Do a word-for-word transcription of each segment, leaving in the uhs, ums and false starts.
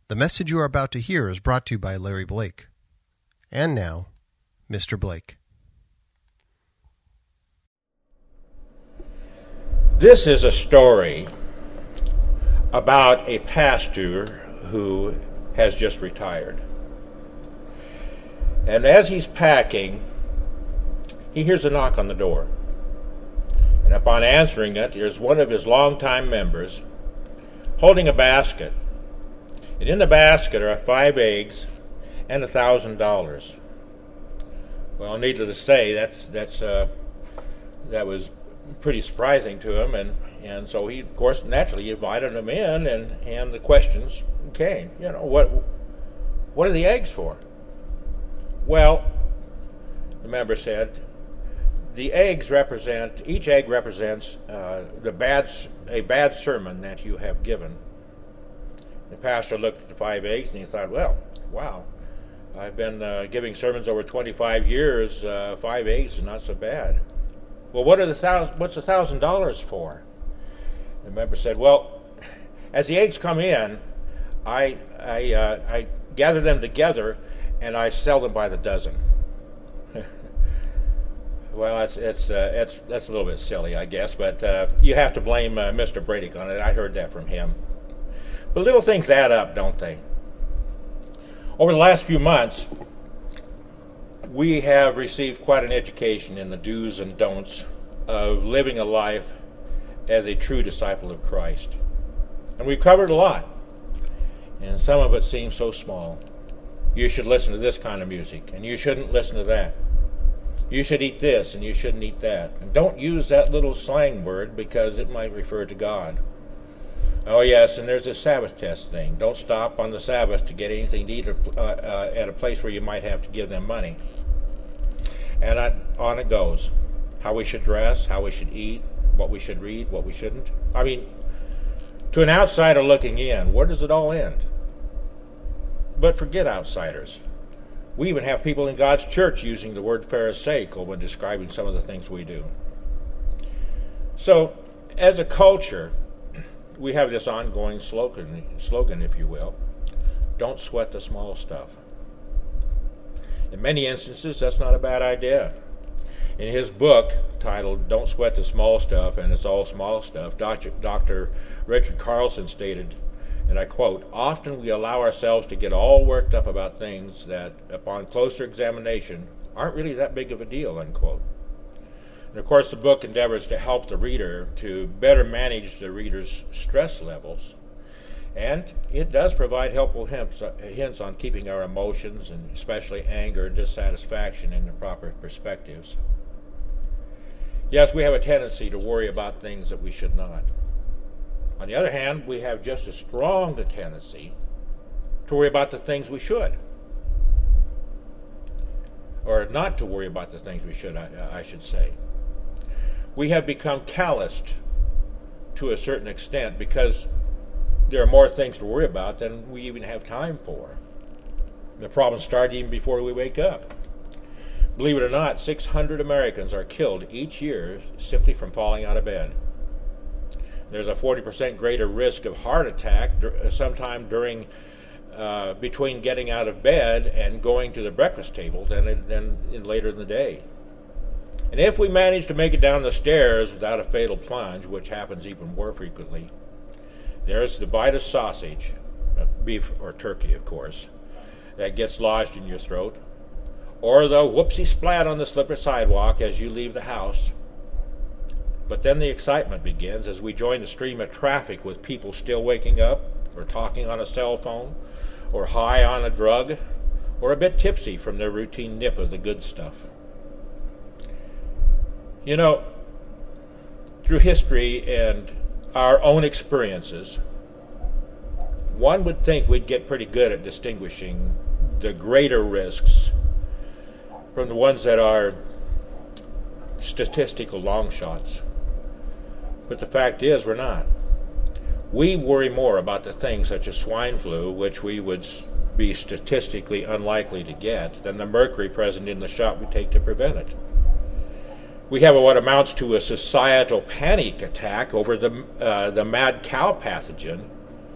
The message you are about to hear is brought to you by Larry Blake. And now, Mister Blake. This is a story about a pastor who has just retired. And as he's packing, he hears a knock on the door. And upon answering it, there's one of his longtime members holding a basket. And in the basket are five eggs and a thousand dollars. Well, needless to say, that's that's uh, that was pretty surprising to him, and, and so he, of course, naturally invited him in, and, and the questions came. You know, what what are the eggs for? Well, the member said, the eggs represent, each egg represents uh, the bad a bad sermon that you have given. The pastor looked at the five eggs and he thought, well, wow, I've been uh, giving sermons over twenty-five years. Uh, five eggs is not so bad. Well, what are the thousand? What's a thousand dollars for? The member said, well, as the eggs come in, I I uh, I gather them together and I sell them by the dozen. Well, it's it's uh, it's that's a little bit silly, I guess, but uh, you have to blame uh, Mister Brady on it. I heard that from him. But little things add up, don't they? Over the last few months, we have received quite an education in the do's and don'ts of living a life as a true disciple of Christ. And we've covered a lot, and some of it seems so small. You should listen to this kind of music, and you shouldn't listen to that. You should eat this, and you shouldn't eat that. And don't use that little slang word because it might refer to God. Oh, yes, and there's a Sabbath test thing. Don't stop on the Sabbath to get anything to eat uh, uh, at a place where you might have to give them money. And I, on it goes. How we should dress, how we should eat, what we should read, what we shouldn't. I mean, to an outsider looking in, where does it all end? But forget outsiders. We even have people in God's church using the word pharisaical when describing some of the things we do. So, as a culture, we have this ongoing slogan, slogan, if you will, don't sweat the small stuff. In many instances, that's not a bad idea. In his book titled Don't Sweat the Small Stuff, and It's All Small Stuff, Doctor Richard Carlson stated, and I quote, often we allow ourselves to get all worked up about things that, upon closer examination, aren't really that big of a deal, unquote. And of course, the book endeavors to help the reader to better manage the reader's stress levels. And it does provide helpful hints, uh, hints on keeping our emotions, and especially anger and dissatisfaction, in the proper perspectives. Yes, we have a tendency to worry about things that we should not. On the other hand, we have just as strong a tendency to worry about the things we should. Or not to worry about the things we should, I, I should say. We have become calloused to a certain extent because there are more things to worry about than we even have time for. The problems start even before we wake up. Believe it or not, six hundred Americans are killed each year simply from falling out of bed. There's a forty percent greater risk of heart attack sometime during, uh, between getting out of bed and going to the breakfast table than, in, than in later in the day. And if we manage to make it down the stairs without a fatal plunge, which happens even more frequently, there's the bite of sausage, uh, beef or turkey, of course, that gets lodged in your throat, or the whoopsie splat on the slippery sidewalk as you leave the house. But then the excitement begins as we join the stream of traffic with people still waking up, or talking on a cell phone, or high on a drug, or a bit tipsy from their routine nip of the good stuff. You know, through history and our own experiences, one would think we'd get pretty good at distinguishing the greater risks from the ones that are statistical long shots. But the fact is, we're not. We worry more about the things such as swine flu, which we would be statistically unlikely to get, than the mercury present in the shot we take to prevent it. We have what amounts to a societal panic attack over the uh, the mad cow pathogen,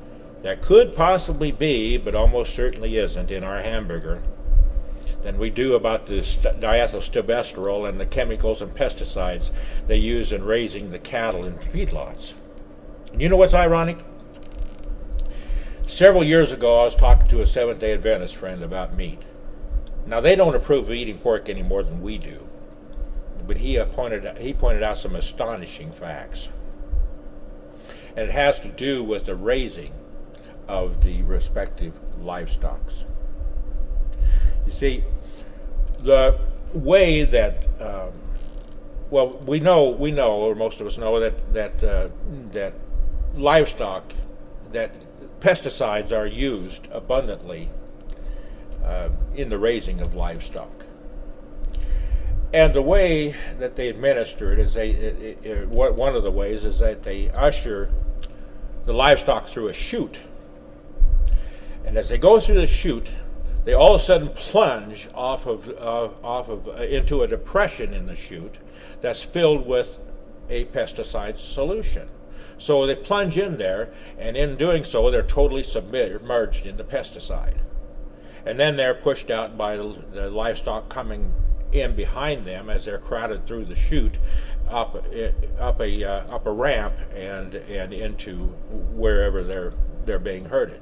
that could possibly be, but almost certainly isn't, in our hamburger than we do about the diethylstilbestrol and the chemicals and pesticides they use in raising the cattle in feedlots. And you know what's ironic? Several years ago, I was talking to a Seventh-day Adventist friend about meat. Now, they don't approve of eating pork any more than we do, but he uh, pointed he pointed out some astonishing facts. And it has to do with the raising of the respective livestocks. You see, the way that um, well, we know we know, or most of us know that that uh, that livestock, that pesticides are used abundantly uh, in the raising of livestock. And the way that they administer it is they it, it, it, one of the ways is that they usher the livestock through a chute, and as they go through the chute, they all of a sudden plunge off of uh, off of uh, into a depression in the chute that's filled with a pesticide solution. So they plunge in there, and in doing so, they're totally submerged in the pesticide, and then they're pushed out by the, the livestock coming in behind them as they're crowded through the chute up up a uh, up a ramp and and into wherever they're they're being herded.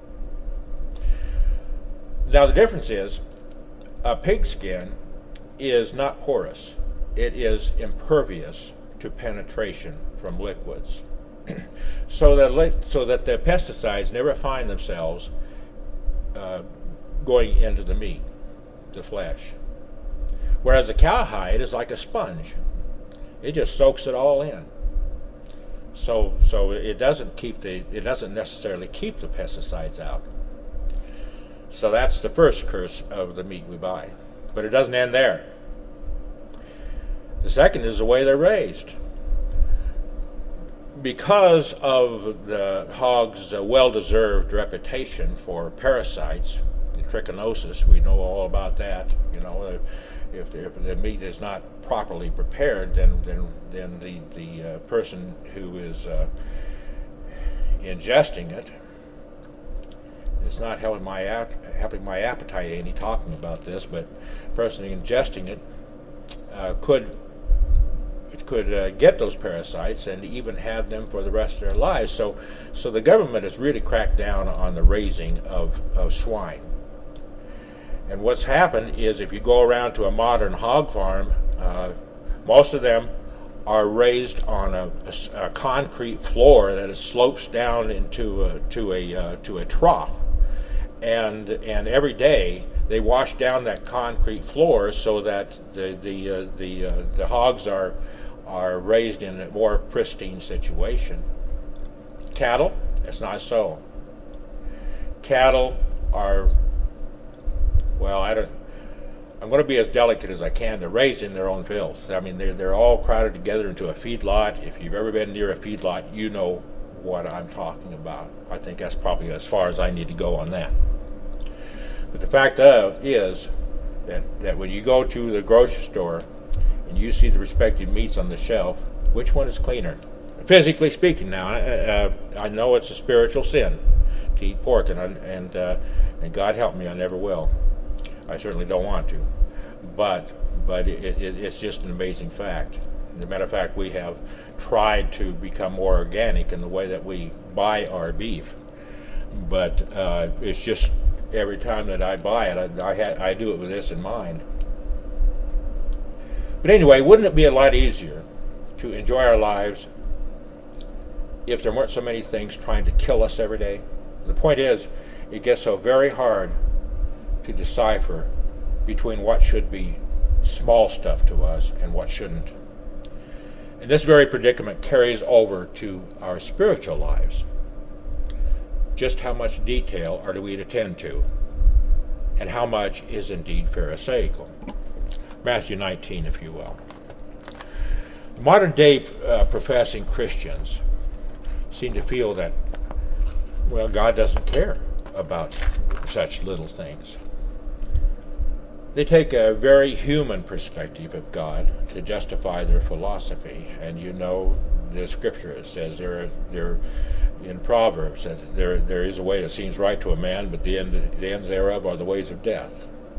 Now the difference is, a pigskin is not porous; it is impervious to penetration from liquids, so that li- so that the pesticides never find themselves uh, going into the meat, the flesh. Whereas the cowhide is like a sponge; it just soaks it all in. So so it doesn't keep the it doesn't necessarily keep the pesticides out. So that's the first curse of the meat we buy. But it doesn't end there. The second is the way they're raised. Because of the hog's uh, well-deserved reputation for parasites, the trichinosis, we know all about that. You know, if, if the meat is not properly prepared, then then, then the, the uh, person who is uh, ingesting it, it's not helping my ap- helping my appetite any talking about this, but the person ingesting it uh, could it could uh, get those parasites and even have them for the rest of their lives. So, so the government has really cracked down on the raising of, of swine. And what's happened is, if you go around to a modern hog farm, uh, most of them are raised on a, a, a concrete floor that is slopes down into a, to a uh, to a trough. And and every day they wash down that concrete floor so that the the uh, the uh, the hogs are are raised in a more pristine situation. Cattle, it's not so. Cattle are, well, I don't. I'm going to be as delicate as I can. They're raised in their own filth. I mean, they're they're all crowded together into a feedlot. If you've ever been near a feedlot, you know what I'm talking about. I think that's probably as far as I need to go on that. But the fact of is that, that when you go to the grocery store and you see the respective meats on the shelf, which one is cleaner? Physically speaking now, uh, I know it's a spiritual sin to eat pork, and, I, and, uh, and God help me, I never will. I certainly don't want to. But, but it, it, it's just an amazing fact. As a matter of fact, we have tried to become more organic in the way that we buy our beef. But uh, it's just every time that I buy it, I, I, ha- I do it with this in mind. But anyway, wouldn't it be a lot easier to enjoy our lives if there weren't so many things trying to kill us every day? The point is, it gets so very hard to decipher between what should be small stuff to us and what shouldn't. And this very predicament carries over to our spiritual lives. Just how much detail are we to attend to, and how much is indeed pharisaical? Matthew nineteen, if you will. Modern day uh, professing Christians seem to feel that, well, God doesn't care about such little things. They take a very human perspective of God to justify their philosophy, and you know the scripture says there, there, in Proverbs that there there is a way that seems right to a man, but the end the ends thereof are the ways of death.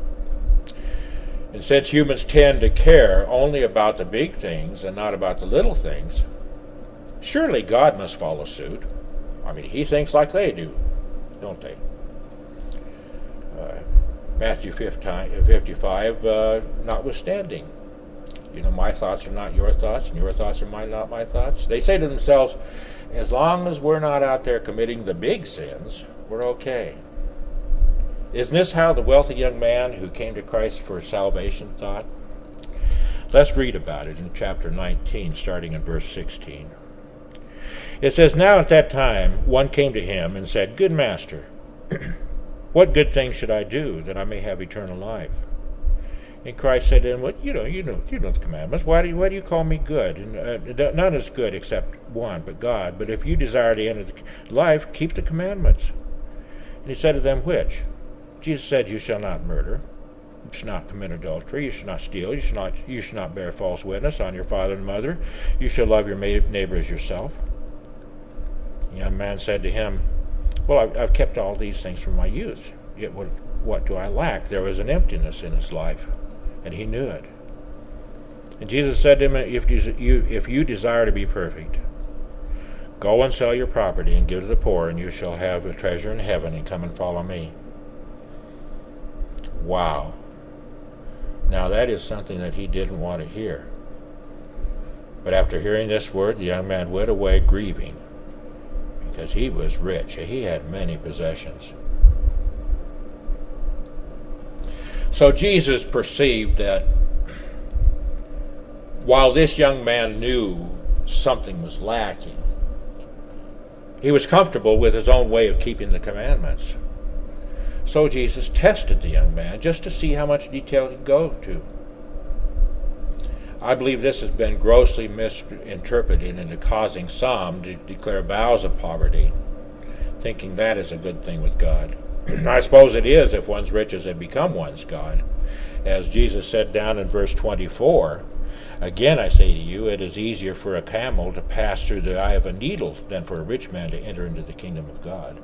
And since humans tend to care only about the big things and not about the little things, surely God must follow suit. I mean, he thinks like they do, don't they? Uh, Matthew fifty-five, uh, notwithstanding. You know, my thoughts are not your thoughts, and your thoughts are my, not my thoughts. They say to themselves, as long as we're not out there committing the big sins, we're okay. Isn't this how the wealthy young man who came to Christ for salvation thought? Let's read about it in chapter nineteen, starting in verse sixteen. It says, Now at that time one came to him and said, Good master, what good thing should I do that I may have eternal life? And Christ said to him, well, you know, you know, you know the commandments. Why do you, why do you call me good? And uh, none is good except one, but God. But if you desire to enter life, keep the commandments. And he said to them, which? Jesus said, You shall not murder. You should not commit adultery. You should not steal. You should not. You should not bear false witness on your father and mother. You shall love your neighbor as yourself. The young man said to him, Well, I've, I've kept all these things from my youth. Yet what, what do I lack? There was an emptiness in his life, and he knew it. And Jesus said to him, If you, if you desire to be perfect, go and sell your property and give to the poor, and you shall have a treasure in heaven, and come and follow me. Wow. Now that is something that he didn't want to hear. But after hearing this word, the young man went away grieving, because he was rich. He had many possessions. So Jesus perceived that while this young man knew something was lacking, he was comfortable with his own way of keeping the commandments. So Jesus tested the young man just to see how much detail he'd go to. I believe this has been grossly misinterpreted into causing some to declare vows of poverty, thinking that is a good thing with God. I suppose it is if one's riches have become one's God. As Jesus said down in verse twenty-four, Again I say to you, it is easier for a camel to pass through the eye of a needle than for a rich man to enter into the kingdom of God.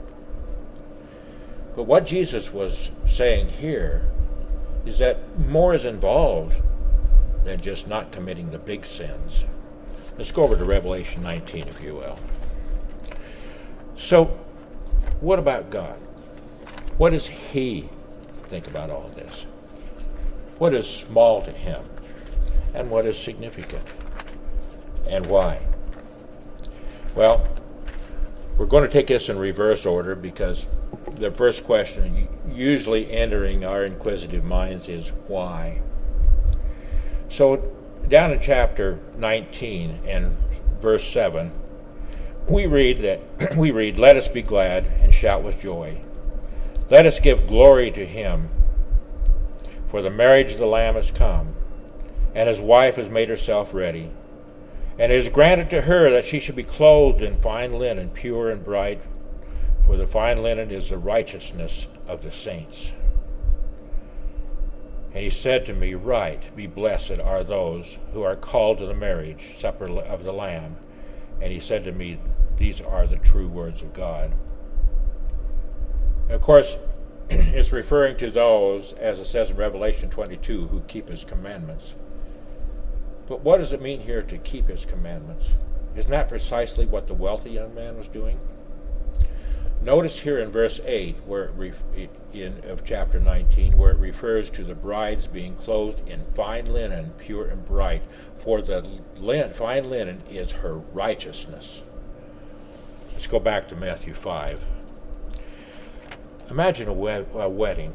But what Jesus was saying here is that more is involved than just not committing the big sins. Let's go over to Revelation nineteen, if you will. So, what about God? What does he think about all this? What is small to him? And what is significant? And why? Well, we're going to take this in reverse order, because the first question usually entering our inquisitive minds is why? So down in chapter nineteen and verse seven, we read that we read, Let us be glad and shout with joy. Let us give glory to him, for the marriage of the Lamb has come, and his wife has made herself ready. And it is granted to her that she should be clothed in fine linen, pure and bright, for the fine linen is the righteousness of the saints. And he said to me, Right, be blessed are those who are called to the marriage supper of the Lamb. And he said to me, These are the true words of God. And of course, it's referring to those, as it says in Revelation twenty-two, who keep his commandments. But what does it mean here to keep his commandments? Isn't that precisely what the wealthy young man was doing? Notice here in verse eight, where it ref- in of chapter nineteen, where it refers to the brides being clothed in fine linen, pure and bright, for the lin- fine linen is her righteousness. Let's go back to Matthew five. Imagine a, we- a wedding,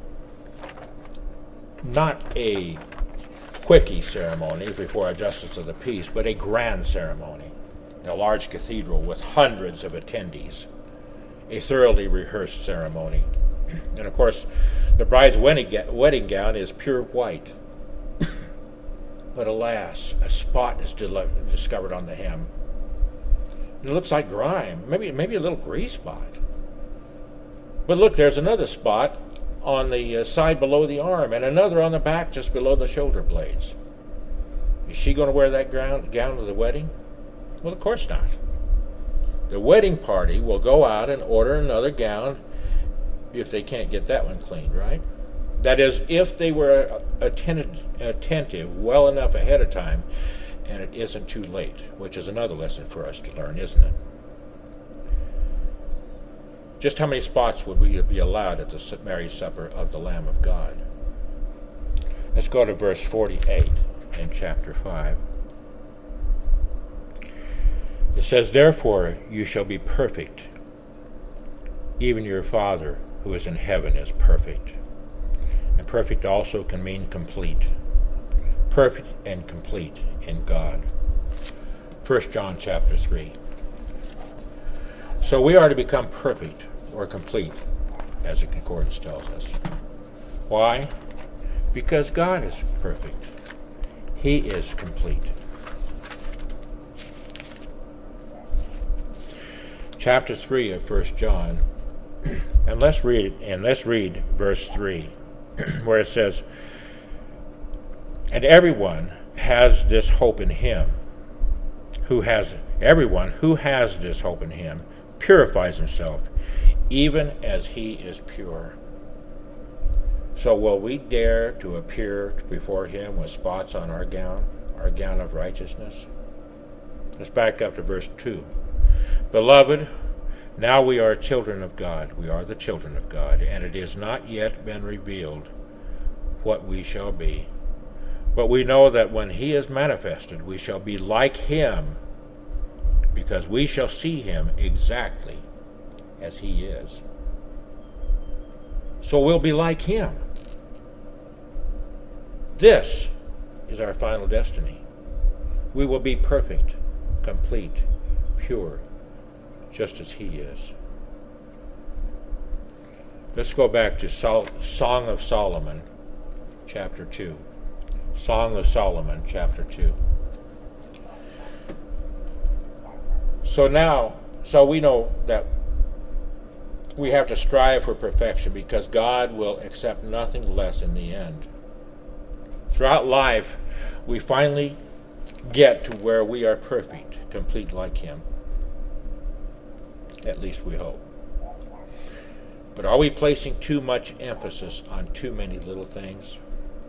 not a quickie ceremony before a justice of the peace, but a grand ceremony in a large cathedral with hundreds of attendees. A thoroughly rehearsed ceremony. And of course, the bride's wedding gown is pure white. But alas, a spot is del- discovered on the hem. It looks like grime, maybe maybe a little grease spot. But look, there's another spot on the uh, side below the arm, and another on the back just below the shoulder blades. Is she going to wear that gown, gown to the wedding? Well, of course not. The wedding party will go out and order another gown if they can't get that one cleaned, right? That is, if they were attentive, attentive well enough ahead of time, and it isn't too late, which is another lesson for us to learn, isn't it? Just how many spots would we be allowed at the marriage supper of the Lamb of God? Let's go to verse forty-eight in chapter five. It says, "Therefore you shall be perfect, even your Father who is in heaven is perfect." And perfect also can mean complete. Perfect and complete in God. First John chapter three. So we are to become perfect or complete, as the concordance tells us. Why? Because God is perfect. He is complete. Chapter three of First John, and let's read and let's read verse three, where it says, "And everyone has this hope in him, who has everyone who has this hope in him purifies himself, even as he is pure." So will we dare to appear before him with spots on our gown, our gown of righteousness? Let's back up to verse two. "Beloved, now we are children of God. We are the children of God, and it has not yet been revealed what we shall be. But we know that when he is manifested, we shall be like him, because we shall see him exactly as he is." So we'll be like him. This is our final destiny. We will be perfect, complete, pure, just as he is. Let's go back to Sol- Song of Solomon, chapter two. Song of Solomon, chapter two. So now, so we know that we have to strive for perfection because God will accept nothing less in the end. Throughout life, we finally get to where we are perfect, complete like him. At least we hope. But are we placing too much emphasis on too many little things?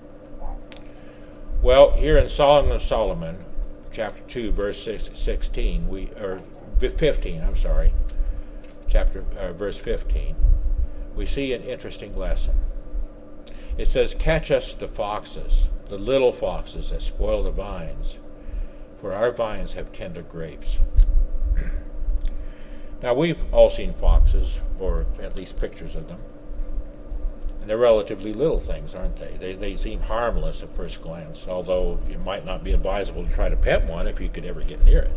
Well, here in Song of Solomon, chapter two, verse sixteen, we or fifteen, I'm sorry, chapter uh, verse fifteen, we see an interesting lesson. It says, "Catch us the foxes, the little foxes that spoil the vines, for our vines have tender grapes." Now, we've all seen foxes, or at least pictures of them. And they're relatively little things, aren't they? They they seem harmless at first glance, although it might not be advisable to try to pet one if you could ever get near it.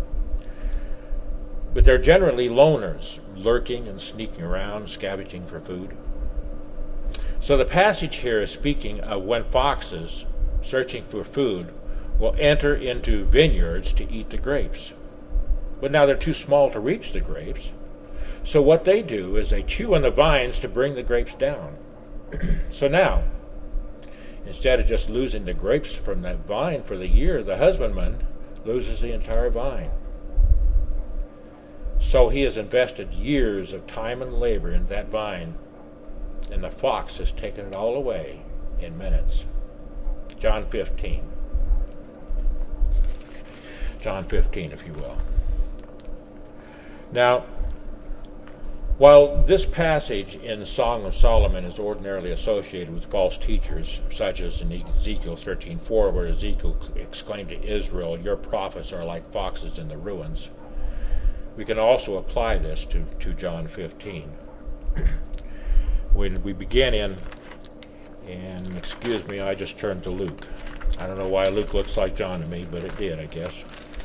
But they're generally loners, lurking and sneaking around, scavenging for food. So the passage here is speaking of when foxes, searching for food, will enter into vineyards to eat the grapes. But now they're too small to reach the grapes. So what they do is they chew on the vines to bring the grapes down. So now, instead of just losing the grapes from that vine for the year, the husbandman loses the entire vine. So he has invested years of time and labor in that vine, and the fox has taken it all away in minutes. John fifteen. John fifteen, if you will. Now, while this passage in Song of Solomon is ordinarily associated with false teachers, such as in Ezekiel thirteen four, where Ezekiel exclaimed to Israel, "Your prophets are like foxes in the ruins," we can also apply this to, to John fifteen. When we begin in, and excuse me, I just turned to Luke. I don't know why Luke looks like John to me, but it did, I guess.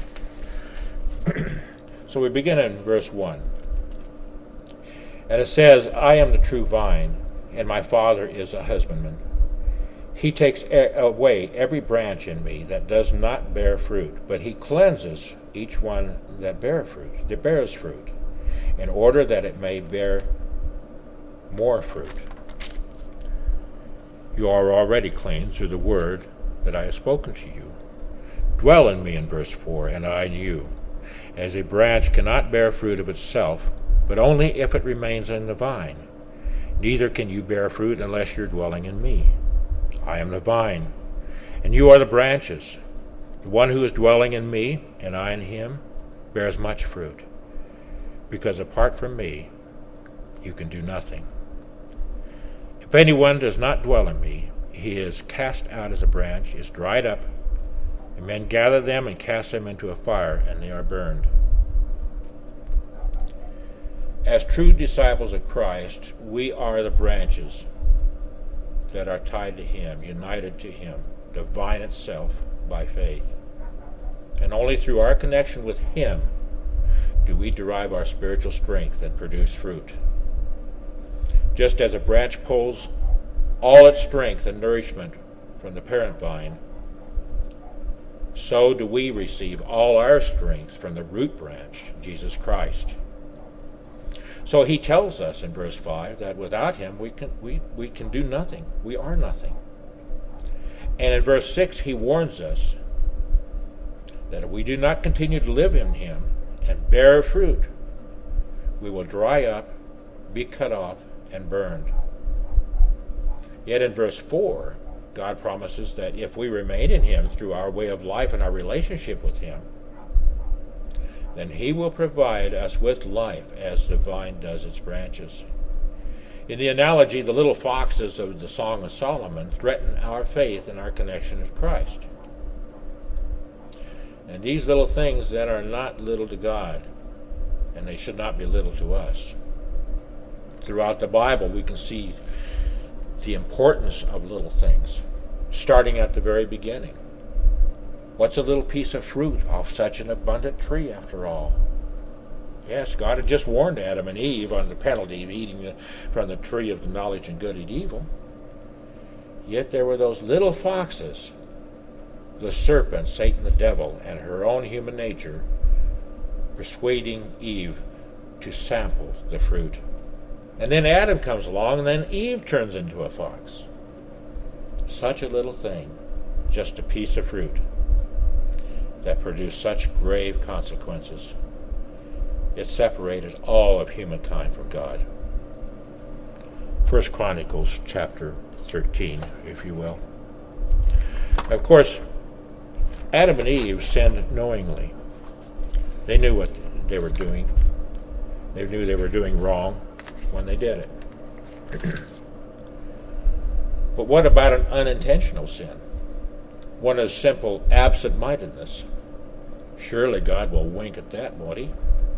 So we begin in verse one. And it says, "I am the true vine, and my Father is a husbandman. He takes away every branch in me that does not bear fruit, but he cleanses each one that bear fruit, that bears fruit, in order that it may bear more fruit. You are already clean through the word that I have spoken to you. Dwell in me," in verse four, "and I in you. as a branch cannot bear fruit of itself, but only if it remains in the vine. Neither can you bear fruit unless you're dwelling in me. I am the vine, and you are the branches. The one who is dwelling in me, and I in him, bears much fruit, because apart from me, you can do nothing. If anyone does not dwell in me, he is cast out as a branch, is dried up, and men gather them and cast them into a fire, and they are burned. As true disciples of Christ, we are the branches that are tied to him, united to him, the vine itself, by faith. And only through our connection with him do we derive our spiritual strength and produce fruit. Just as a branch pulls all its strength and nourishment from the parent vine, so do we receive all our strength from the root branch, Jesus Christ. So he tells us in verse five that without him we can we, we can do nothing. We are nothing. And in verse six he warns us that if we do not continue to live in him and bear fruit, we will dry up, be cut off, and burned. Yet in verse four, God promises that if we remain in him through our way of life and our relationship with him, then he will provide us with life as the vine does its branches. In the analogy, the little foxes of the Song of Solomon threaten our faith and our connection with Christ. And these little things that are not little to God, and they should not be little to us. Throughout the Bible, we can see the importance of little things, starting at the very beginning. What's a little piece of fruit off such an abundant tree, after all? Yes, God had just warned Adam and Eve on the penalty of eating from the tree of the knowledge of good and evil. Yet there were those little foxes, the serpent, Satan the devil, and her own human nature, persuading Eve to sample the fruit. And then Adam comes along, and then Eve turns into a fox. Such a little thing, just a piece of fruit, that produced such grave consequences. It separated all of humankind from God. First Chronicles chapter thirteen, if you will. Of course, Adam and Eve sinned knowingly. They knew what they were doing. They knew they were doing wrong when they did it. But what about an unintentional sin? One of simple absent-mindedness. Surely God will wink at that, won't he?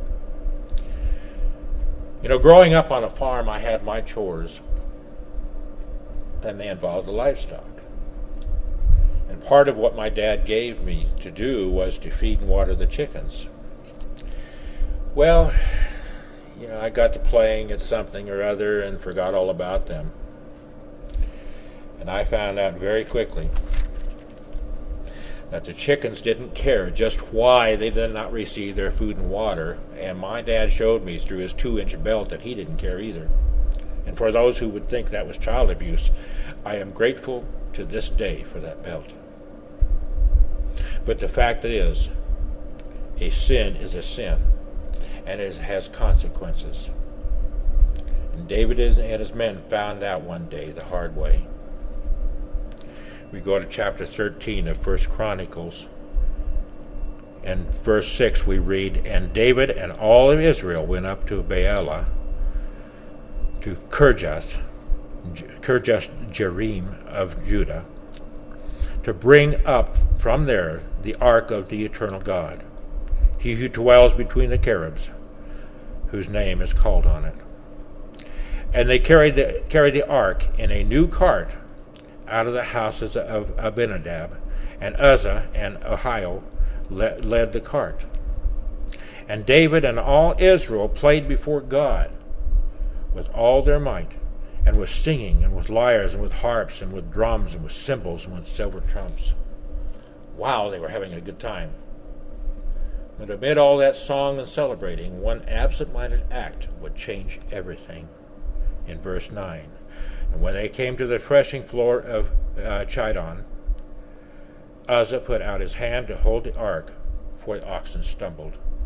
You know, growing up on a farm, I had my chores, and they involved the livestock. And part of what my dad gave me to do was to feed and water the chickens. Well, you know, I got to playing at something or other and forgot all about them. And I found out very quickly that the chickens didn't care just why they did not receive their food and water, and my dad showed me through his two-inch belt that he didn't care either. And for those who would think that was child abuse, I am grateful to this day for that belt. But the fact is, a sin is a sin, and it has consequences. And David and his men found out one day the hard way. We go to chapter thirteen of First Chronicles, and verse six we read, "And David and all of Israel went up to Baalah, to Kirjath, Kirjath Jearim of Judah, to bring up from there the ark of the eternal God, he who dwells between the cherubs, whose name is called on it. And they carried the, carried the ark in a new cart out of the houses of Abinadab, and Uzzah and Ahio led, led the cart. And David and all Israel played before God with all their might, and with singing, and with lyres, and with harps, and with drums, and with cymbals, and with silver trumps." Wow, they were having a good time. But amid all that song and celebrating, one absent-minded act would change everything. In verse nine, "And when they came to the threshing floor of uh, Chidon, Uzzah put out his hand to hold the ark, for the oxen stumbled."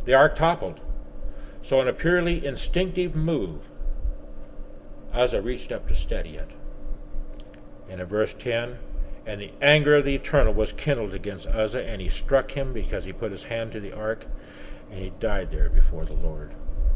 The ark toppled. So in a purely instinctive move, Uzzah reached up to steady it. And in verse ten, and the anger of the Eternal was kindled against Uzzah, and he struck him because he put his hand to the ark, and he died there before the Lord.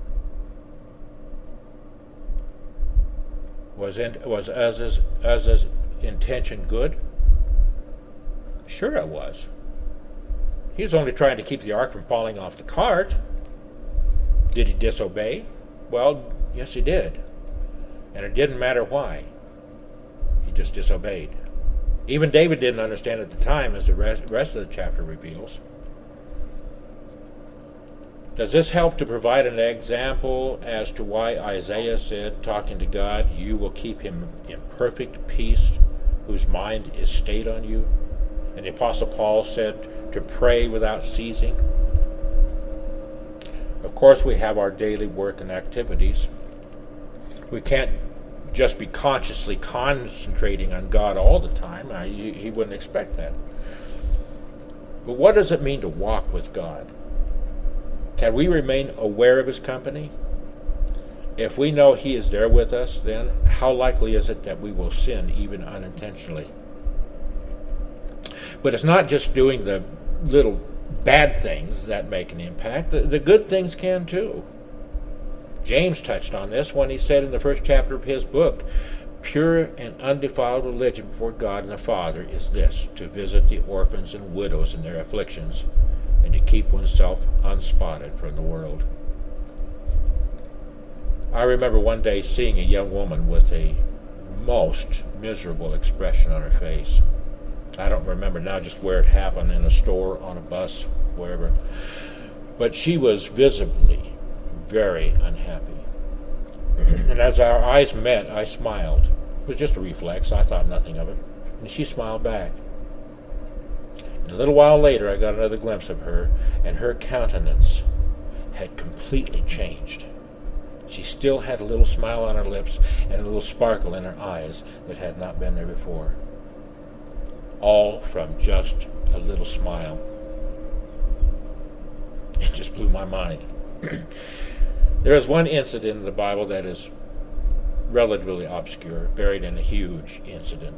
Was, in, was Uzzah's, Uzzah's intention good? Sure it was. He was only trying to keep the ark from falling off the cart. Did he disobey? Well, yes, he did. And it didn't matter why. He just disobeyed. Even David didn't understand at the time, as the rest, rest of the chapter reveals. Does this help to provide an example as to why Isaiah said, talking to God, you will keep him in perfect peace, whose mind is stayed on you? And the Apostle Paul said to pray without ceasing. Of course, we have our daily work and activities. We can't just be consciously concentrating on God all the time. I, he, he wouldn't expect that. But what does it mean to walk with God? Can we remain aware of his company? If we know he is there with us, then how likely is it that we will sin even unintentionally? But it's not just doing the little bad things that make an impact. The, the good things can too. James touched on this when he said in the first chapter of his book, pure and undefiled religion before God and the Father is this, to visit the orphans and widows in their afflictions, and to keep oneself unspotted from the world. I remember one day seeing a young woman with a most miserable expression on her face. I don't remember now just where it happened, in a store, on a bus, wherever. But she was visibly very unhappy. And as our eyes met, I smiled. It was just a reflex. I thought nothing of it. And she smiled back. And a little while later, I got another glimpse of her, and her countenance had completely changed. She still had a little smile on her lips and a little sparkle in her eyes that had not been there before. All from just a little smile. It just blew my mind. There is one incident in the Bible that is relatively obscure, buried in a huge incident.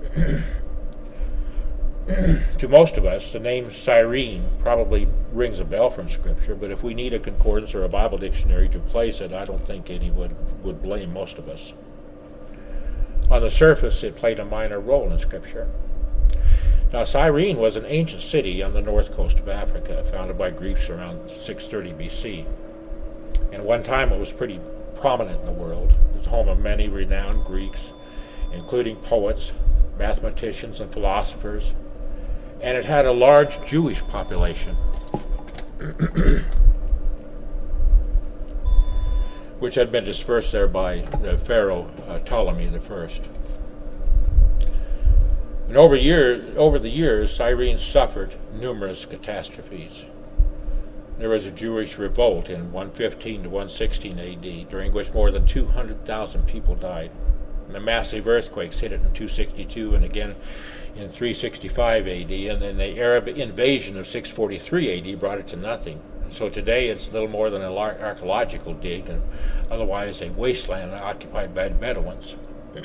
To most of us, the name Cyrene probably rings a bell from Scripture, but if we need a concordance or a Bible dictionary to place it, I don't think anyone would blame most of us. On the surface, it played a minor role in Scripture. Now, Cyrene was an ancient city on the north coast of Africa, founded by Greeks around six thirty B C. And at one time, it was pretty prominent in the world. It was the home of many renowned Greeks, including poets, mathematicians, and philosophers. And it had a large Jewish population, which had been dispersed there by the Pharaoh uh, Ptolemy the First. And over, year, over the years, Cyrene suffered numerous catastrophes. There was a Jewish revolt in one fifteen to one sixteen A D, during which more than two hundred thousand people died. And the massive earthquakes hit it in two sixty-two and again in three sixty-five A D, and then the Arab invasion of six forty-three A D brought it to nothing. So today it's little more than an archaeological dig, and otherwise a wasteland occupied by Bedouins.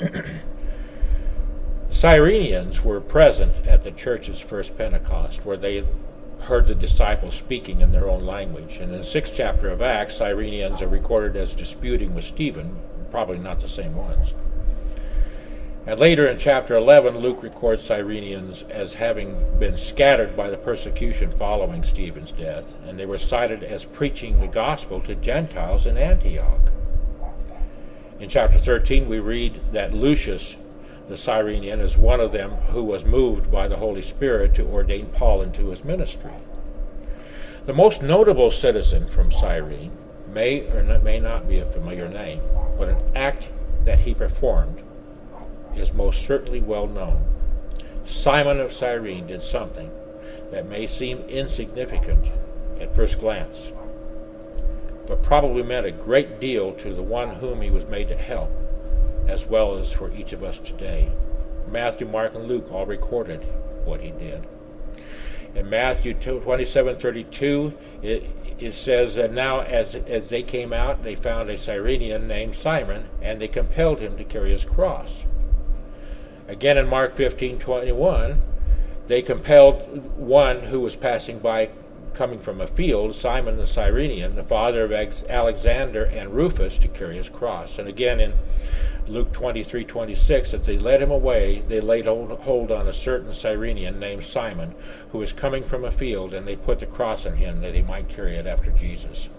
Cyrenians were present at the church's first Pentecost, where they heard the disciples speaking in their own language. And in the sixth chapter of Acts, Cyrenians are recorded as disputing with Stephen, probably not the same ones. And later in chapter eleven, Luke records Cyrenians as having been scattered by the persecution following Stephen's death, and they were cited as preaching the gospel to Gentiles in Antioch. In chapter thirteen, we read that Lucius, the Cyrenian, is one of them who was moved by the Holy Spirit to ordain Paul into his ministry. The most notable citizen from Cyrene may or may not be a familiar name, but an act that he performed is most certainly well known. Simon of Cyrene did something that may seem insignificant at first glance, but probably meant a great deal to the one whom he was made to help, as well as for each of us today. Matthew, Mark, and Luke all recorded what he did. In Matthew twenty-seven thirty-two, it, it says that now as, as they came out, they found a Cyrenian named Simon, and they compelled him to carry his cross. Again in Mark fifteen twenty-one, they compelled one who was passing by coming from a field, Simon the Cyrenian, the father of Alexander and Rufus, to carry his cross. And again in Luke twenty-three twenty-six, as they led him away, they laid hold on a certain Cyrenian named Simon, who was coming from a field, and they put the cross on him that he might carry it after Jesus.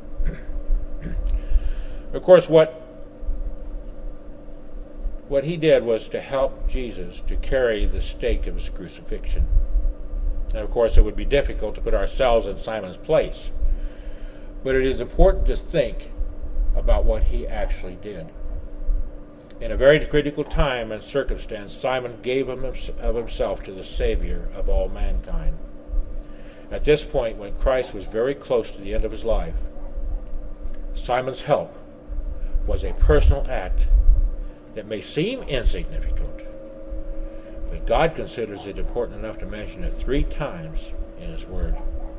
Of course, what what he did was to help Jesus to carry the stake of his crucifixion. And of course, it would be difficult to put ourselves in Simon's place. But it is important to think about what he actually did. In a very critical time and circumstance, Simon gave him of himself to the Savior of all mankind. At this point, when Christ was very close to the end of his life, Simon's help was a personal act that may seem insignificant, but God considers it important enough to mention it three times in his word.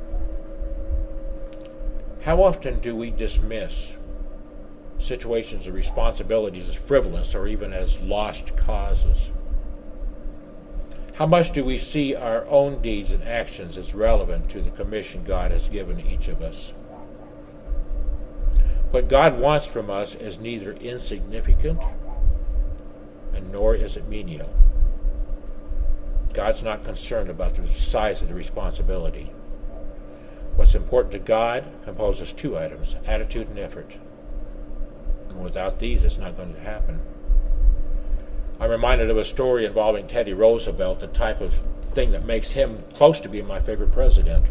How often do we dismiss situations of responsibilities as frivolous or even as lost causes? How much do we see our own deeds and actions as relevant to the commission God has given each of us? What God wants from us is neither insignificant and nor is it menial. God's not concerned about the size of the responsibility. What's important to God composes two items, attitude and effort. And without these, it's not going to happen. I'm reminded of a story involving Teddy Roosevelt, the type of thing that makes him close to being my favorite president.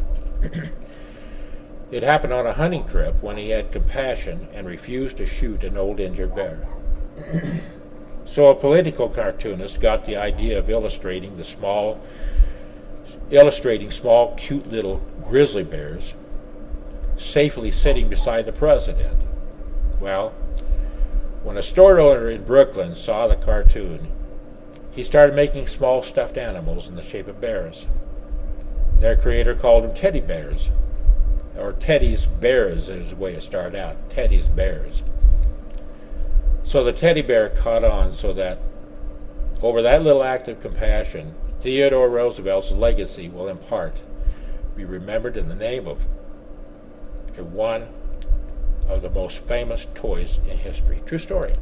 It happened on a hunting trip when he had compassion and refused to shoot an old injured bear. So a political cartoonist got the idea of illustrating the small, illustrating small, cute little grizzly bears safely sitting beside the president. Well, when a store owner in Brooklyn saw the cartoon, he started making small stuffed animals in the shape of bears. Their creator called them teddy bears, or Teddy's Bears is the way it started out, Teddy's Bears. So the teddy bear caught on, so that over that little act of compassion, Theodore Roosevelt's legacy will in part be remembered in the name of one of the most famous toys in history. True story.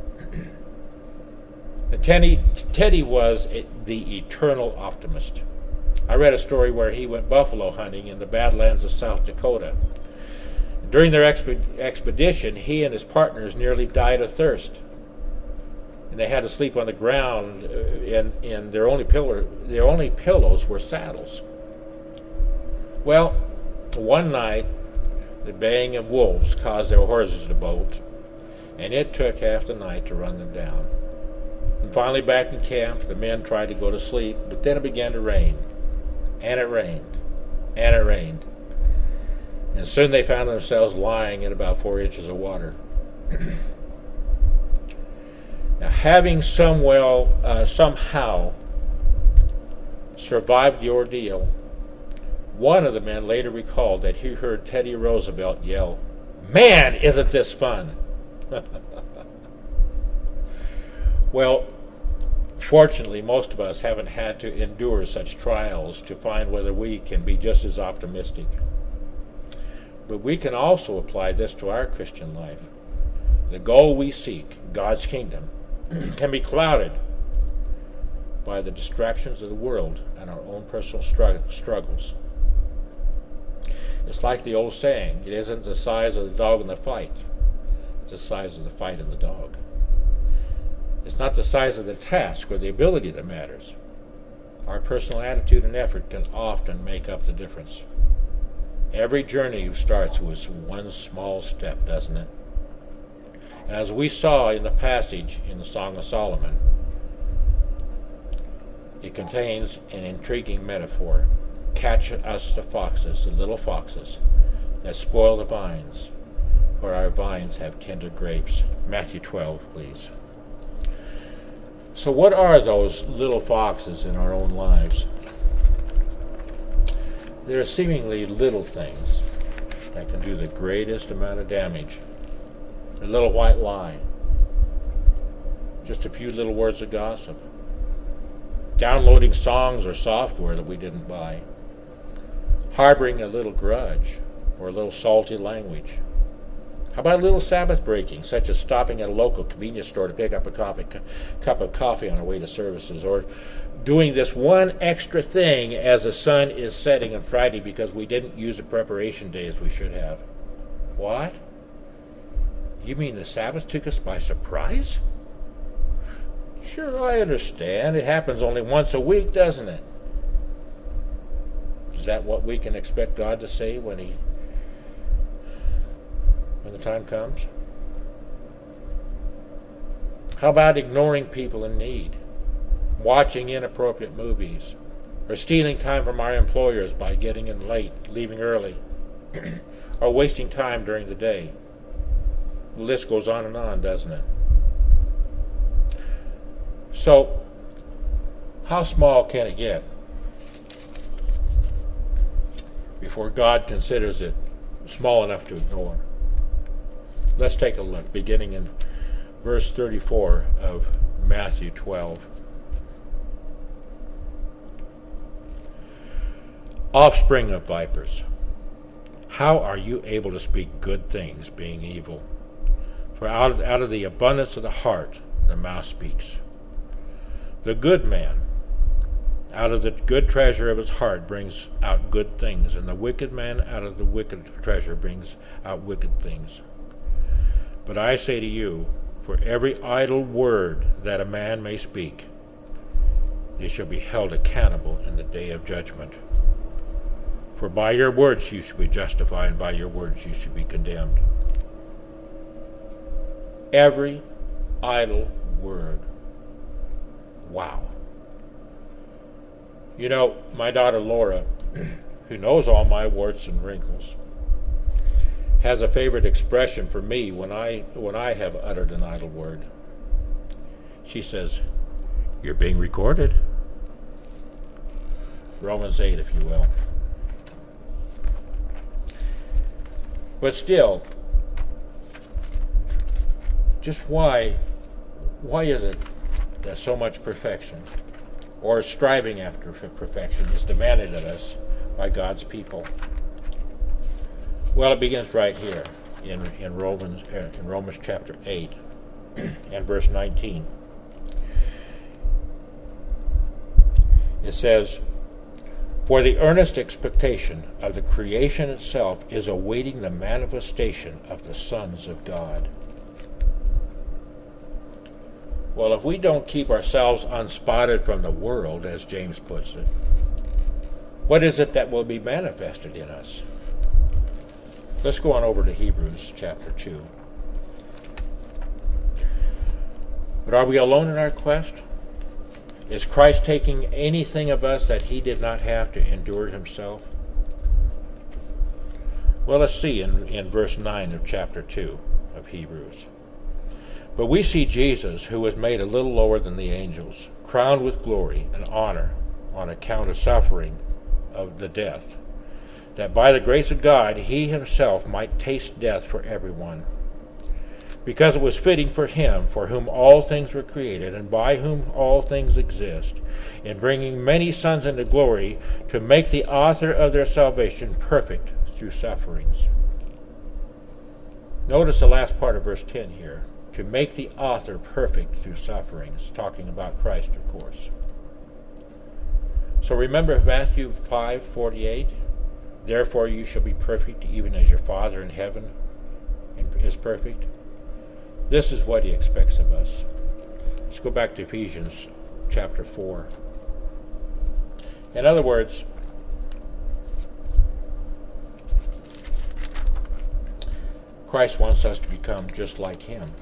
The Teddy, Teddy was a, the eternal optimist. I read a story where he went buffalo hunting in the Badlands of South Dakota. During their exp- expedition, he and his partners nearly died of thirst. And they had to sleep on the ground, and, and their only pillow, their only pillows were saddles. Well, one night, the baying of wolves caused their horses to bolt, and it took half the night to run them down. And finally, back in camp, the men tried to go to sleep, but then it began to rain. And it rained. And it rained. And soon they found themselves lying in about four inches of water. Now, having some well, uh, somehow survived the ordeal, one of the men later recalled that he heard Teddy Roosevelt yell, "Man, isn't this fun!" Well, fortunately, most of us haven't had to endure such trials to find whether we can be just as optimistic. But we can also apply this to our Christian life. The goal we seek, God's kingdom, can be clouded by the distractions of the world and our own personal struggles. It's like the old saying, it isn't the size of the dog in the fight, it's the size of the fight of the dog. It's not the size of the task or the ability that matters. Our personal attitude and effort can often make up the difference. Every journey starts with one small step, doesn't it? And as we saw in the passage in the Song of Solomon, it contains an intriguing metaphor. Catch us the foxes, the little foxes, that spoil the vines, for our vines have tender grapes. Matthew twelve, please. So what are those little foxes in our own lives? there are seemingly little things that can do the greatest amount of damage. A little white lie. Just a few little words of gossip. Downloading songs or software that we didn't buy. Harboring a little grudge or a little salty language. How about a little Sabbath breaking, such as stopping at a local convenience store to pick up a coffee, cu- cup of coffee on our way to services, or doing this one extra thing as the sun is setting on Friday because we didn't use a preparation day as we should have. What? You mean the Sabbath took us by surprise? Sure, I understand. It happens only once a week, doesn't it? Is that what we can expect God to say when he when the time comes? How about ignoring people in need, watching inappropriate movies, or stealing time from our employers by getting in late, leaving early, or wasting time during the day? The list goes on and on, doesn't it? So, how small can it get before God considers it small enough to ignore? Let's take a look, beginning in verse thirty-four of Matthew twelve. Offspring of vipers, how are you able to speak good things, being evil? For out of, out of the abundance of the heart the mouth speaks. The good man, out of the good treasure of his heart, brings out good things, and the wicked man out of the wicked treasure brings out wicked things. But I say to you, for every idle word that a man may speak, they shall be held accountable in the day of judgment. For by your words you shall be justified, and by your words you shall be condemned. Every idle word. Wow. You know, my daughter Laura, who knows all my warts and wrinkles, has a favorite expression for me when I when I have uttered an idle word. She says, "You're being recorded." Romans eight, if you will. But still, just why why is it that so much perfection, or striving after perfection, is demanded of us by God's people? Well, it begins right here in in Romans uh, in Romans chapter eight and verse nineteen. It says, "For the earnest expectation of the creation itself is awaiting the manifestation of the sons of God." Well, if we don't keep ourselves unspotted from the world, as James puts it, what is it that will be manifested in us? Let's go on over to Hebrews chapter two. But are we alone in our quest? Is Christ taking anything of us that he did not have to endure himself? Well, let's see in, in verse nine of chapter two of Hebrews. "But we see Jesus, who was made a little lower than the angels, crowned with glory and honor on account of suffering of the death, that by the grace of God he himself might taste death for everyone. Because it was fitting for him, for whom all things were created, and by whom all things exist, in bringing many sons into glory, to make the author of their salvation perfect through sufferings." Notice the last part of verse ten here. To make the author perfect through sufferings, talking about Christ, of course. So remember Matthew five forty-eight, "Therefore you shall be perfect, even as your Father in heaven is perfect." This is what he expects of us. Let's go back to Ephesians chapter four. In other words, Christ wants us to become just like him.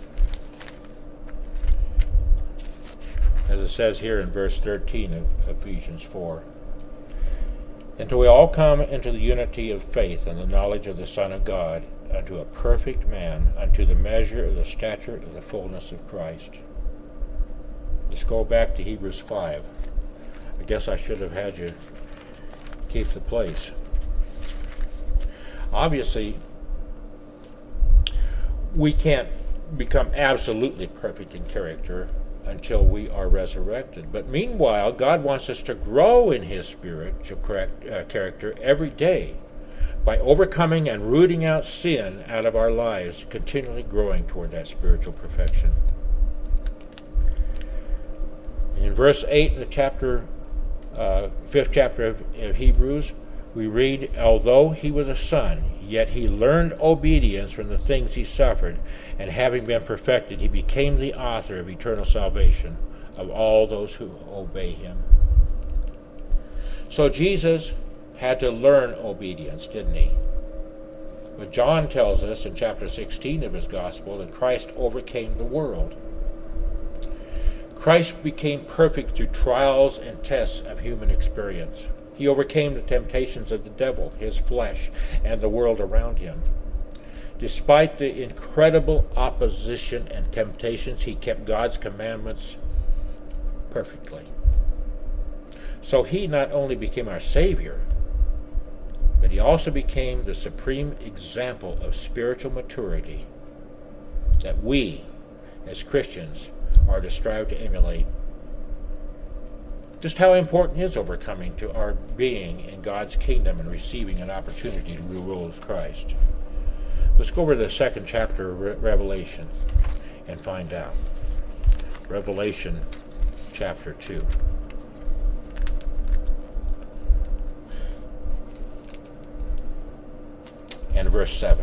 As it says here in verse thirteen of Ephesians four, "Until we all come into the unity of faith and the knowledge of the Son of God, unto a perfect man, unto the measure of the stature of the fullness of Christ." Let's go back to Hebrews five. I guess I should have had you keep the place. Obviously, we can't become absolutely perfect in character until we are resurrected. But meanwhile, God wants us to grow in His spiritual correct, uh, character every day by overcoming and rooting out sin out of our lives, continually growing toward that spiritual perfection. In verse eight in the chapter, uh, fifth chapter of, of Hebrews, we read, although he was a son, yet he learned obedience from the things he suffered, and having been perfected, he became the author of eternal salvation of all those who obey him. So Jesus had to learn obedience, didn't he? But John tells us in chapter sixteen of his gospel that Christ overcame the world. Christ became perfect through trials and tests of human experience. He overcame the temptations of the devil, his flesh, and the world around him. Despite the incredible opposition and temptations, he kept God's commandments perfectly. So he not only became our Savior, but he also became the supreme example of spiritual maturity that we, as Christians, are to strive to emulate. Just how important is overcoming to our being in God's kingdom and receiving an opportunity to rule with Christ? Let's go over to the second chapter of Revelation and find out. Revelation chapter two. And verse seven.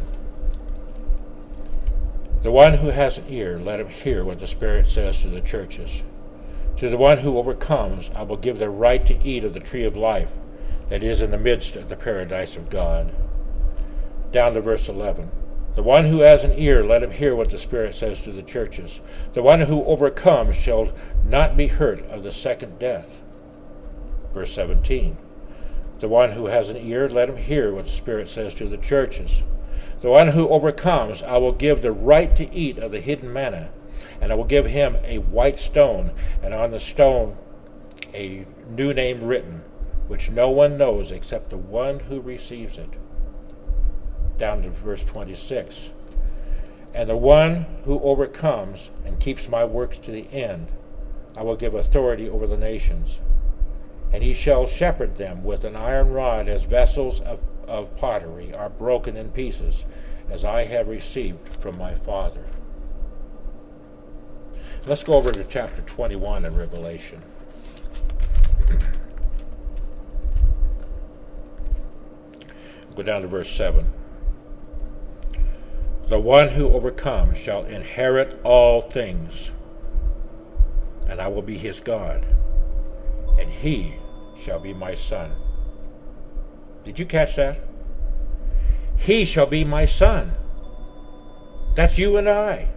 The one who has an ear, let him hear what the Spirit says to the churches. To the one who overcomes, I will give the right to eat of the tree of life that is in the midst of the paradise of God. Down to verse eleven. The one who has an ear, let him hear what the Spirit says to the churches. The one who overcomes shall not be hurt of the second death. Verse seventeen. The one who has an ear, let him hear what the Spirit says to the churches. The one who overcomes, I will give the right to eat of the hidden manna, and I will give him a white stone, and on the stone a new name written, which no one knows except the one who receives it. Down to verse twenty-six. And the one who overcomes and keeps my works to the end, I will give authority over the nations. And he shall shepherd them with an iron rod, as vessels of, of pottery are broken in pieces, as I have received from my Father. Let's go over to chapter twenty-one in Revelation. Go down to verse seven. The one who overcomes shall inherit all things, and I will be his God, and he shall be my son. Did you catch that? He shall be my son. That's you and I.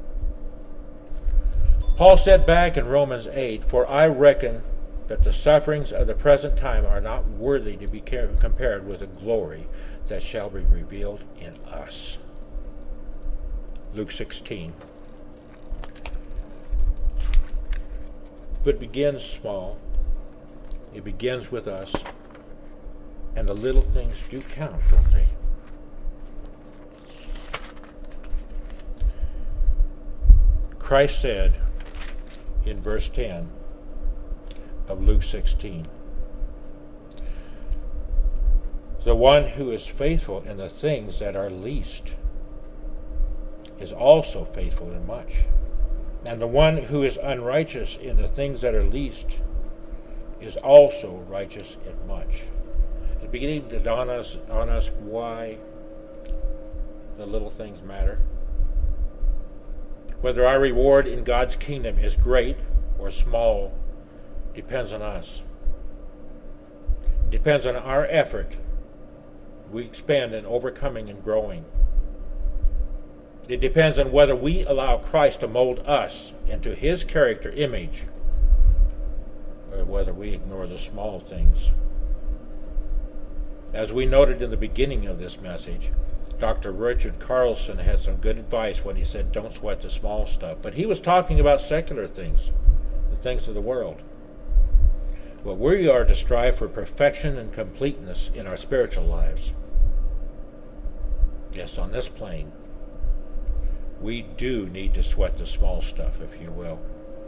Paul said back in Romans eight, for I reckon that the sufferings of the present time are not worthy to be compared with the glory that shall be revealed in us. Luke sixteen. But it begins small. It begins with us. And the little things do count, don't they? Christ said in verse ten of Luke sixteen, the one who is faithful in the things that are least is also faithful in much. And the one who is unrighteous in the things that are least is also righteous in much. It's beginning to dawn us, on us why the little things matter. Whether our reward in God's kingdom is great or small depends on us. It depends on our effort we expend in overcoming and growing. It depends on whether we allow Christ to mold us into his character image, or whether we ignore the small things. As we noted in the beginning of this message, Doctor Richard Carlson had some good advice when he said, don't sweat the small stuff. But he was talking about secular things, the things of the world. Well, we are to strive for perfection and completeness in our spiritual lives. just on this plane. We do need to sweat the small stuff, if you will.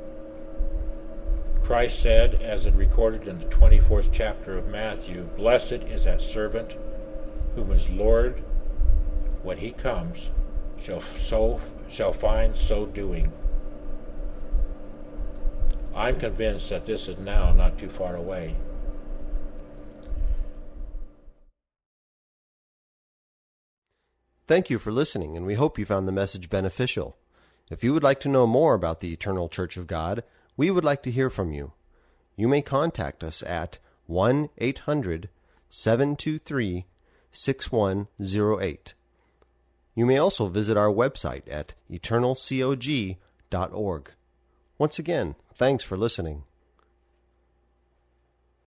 Christ said, as it recorded in the twenty-fourth chapter of Matthew, "Blessed is that servant whom his Lord, when he comes, shall so shall find so doing." I'm convinced that this is now not too far away. Thank you for listening, and we hope you found the message beneficial. If you would like to know more about the Eternal Church of God, we would like to hear from you. You may contact us at one eight hundred seven two three six one zero eight. You may also visit our website at eternal cog dot org. Once again, thanks for listening.